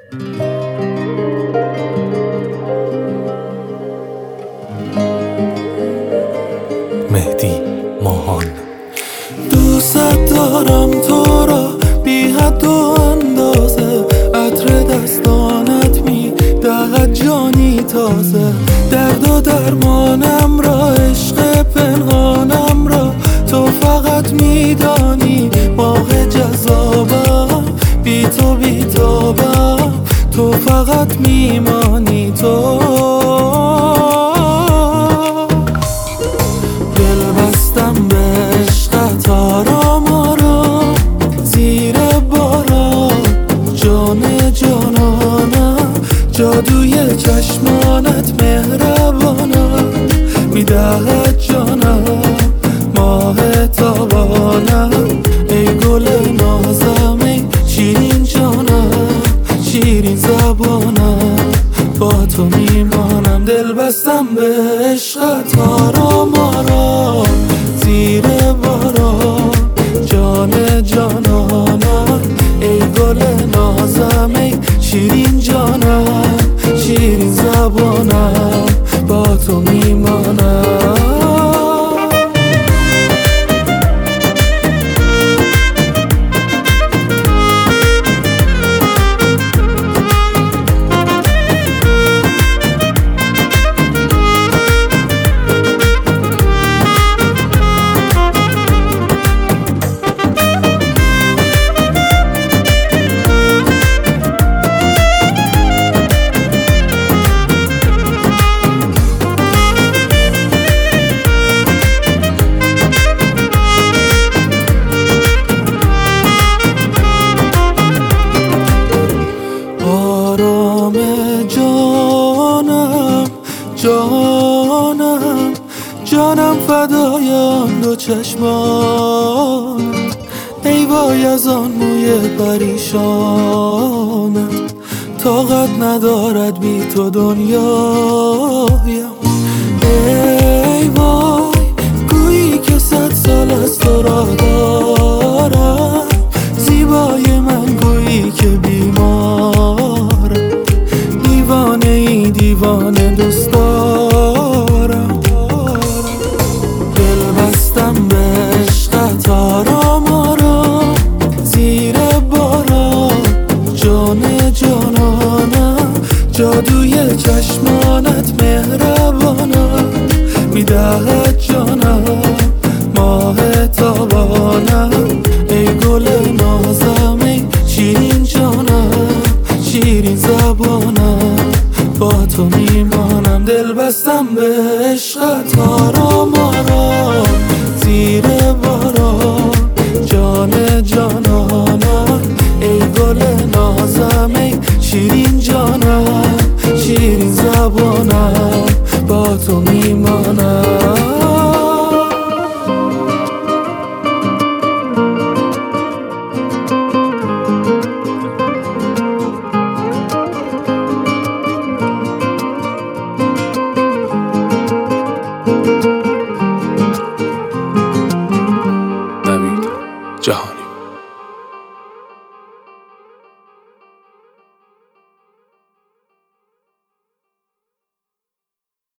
مهدی ماهان. دوست دارم تو را بی حد و اندازه، عطر دستانت می دهد جانی تازه. درد و درمانم را، عشق پنهانم را تو فقط میدانی. ماه جذابم، بی تو بی تابم، تو فقط میمانی. تو دل بستم به عشقت، آرام آرام زیر باران. جان جانانم، جادوی چشمانت مهربانم، میدهد جانم ماه تابانم. ای گل نازم، ای شیرین جانم، شیرین زبانم، با تو میمانم. دل بستم به عشقت، آرام آرام زیر باران. جان جانانم، ای گل نازم، ای شیرین جانم، شیرین زبانم، با تو میمانم. جانم جانم فدای آن دو چشمان. ای وای از آن موی پریشانم، طاقت ندارد بی تو دنیایم. ای وای گویی که 100 سال از تو را دارم، زیبای من گویی که بیمارم. دیوانه ای دیوانه دوست دارم. دل بستم به عشقت، آرام آرام زیر باران. جان جانانم، جادوی چشمانت مهربانم، میدهد جانم ماه تابانم. ای گل نازم، ای شیرین جانم، شیرین زبانم، با تو میمانم. دل بستم به عشقت،